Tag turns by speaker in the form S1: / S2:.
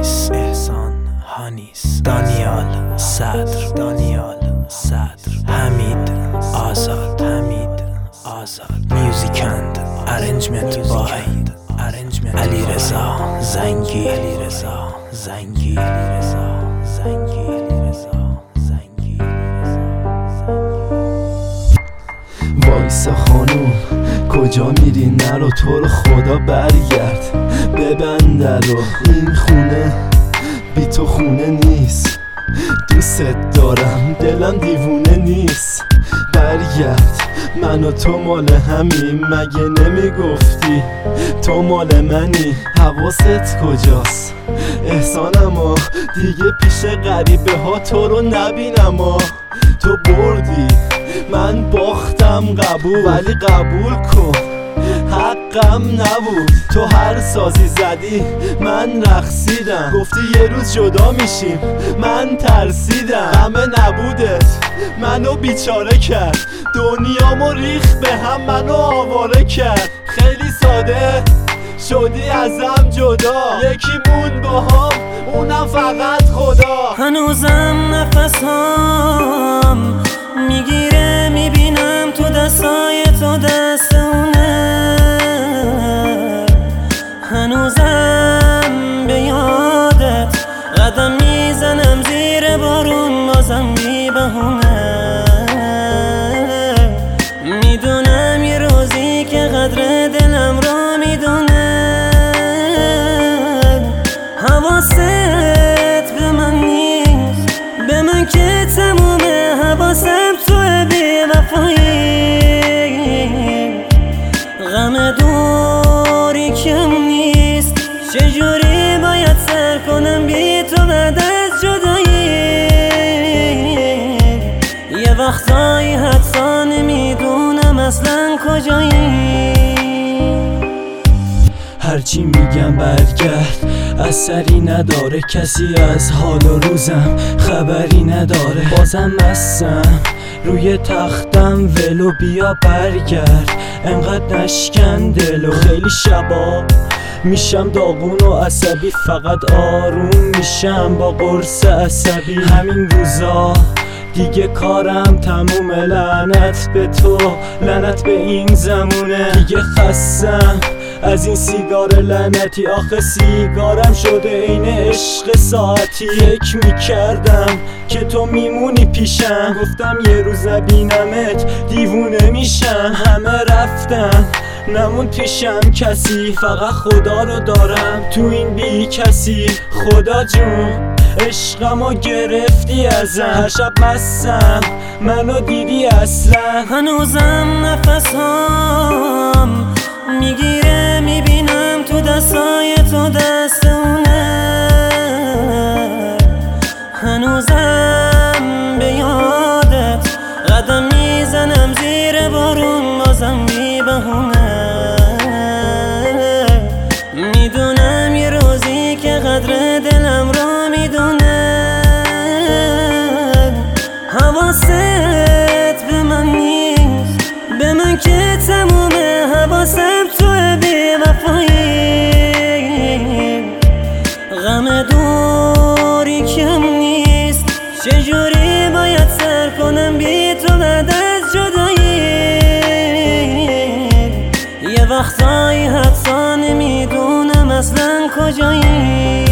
S1: هانیس، دانیال صدر، حمید آزاد، میوزیکند ارنجمنت بای علیرضا زنگی.
S2: وایسا خانوم کجا میری؟ نرو تو رو خدا برگرد، ببند رو. این خونه بی تو خونه نیست، دوست دارم دلم دیوونه نیست. برگرد، من و تو مال همیم، مگه نمیگفتی تو مال منی؟ حواست کجاست؟ احسانم دیگه پیش غریبه ها تو رو نبینم. تو بردی من باختم قبول، ولی قبول کن حقم نبود. تو هر سازی زدی من رقصیدم، گفتی یه روز جدا میشیم من ترسیدم. همه نبودت منو بیچاره کرد، دنیامو ریخت به هم منو آواره کرد. خیلی ساده شدی ازم جدا، یکی مون با هم اونم فقط خدا.
S3: هنوزم نفسام میگیره، میبینم تو دستای تو دست اونه. هنوزم به یادت قدم میزنم زیر بارون، بازم بی بهونه. میدونم یه روزی که قدر دلم رو میدونه. حواست به من نیست، به من که تمومه. حواسم توه بی وفایی، غم دوری کم نیست. چجوری باید سر کنم بی تو بعد از جدایی؟ یه وقتایی حتی نمیدونم اصلا کجایی.
S2: هرچی میگم برگرد اثری نداره، کسی از حال و روزم خبری نداره. بازم مستم روی تختم، ولو بیا برگرد، انقدر نشکن دلو. خیلی شبا میشم داغون و عصبی، فقط آروم میشم با قرص عصبی. همین روزا دیگه کارم تمومه، لعنت به تو، لعنت به این زمونه. دیگه خستم از این سیگار لعنتی، آخه سیگارم شده عین عشق ساعتی. فکر میکردم که تو میمونی پیشم، گفتم یه روز نبینمت دیوونه میشم. همه رفتن نمون پیشم کسی، فقط خدا رو دارم تو این بی کسی. خدا جون عشقمو گرفتی ازم، هر شب مستم منو دیدی اصلا.
S3: هنوزم نفسام میگیره، میبینم تو دستای تو دست اونه. هنوزم به یادت قدم میزنم زیر بارون، بازم بی بهونه. میدونم یه روزی که قدر دلم رو میدونه. حواست به من نیست، به من که تمومه. حواسم توه بی وفایی، غم دوری کم نیست. چجوری باید سر کنم بی تو بعد از جدایی؟ یه وقتایی حتی نمیدونم اصلا کجایی.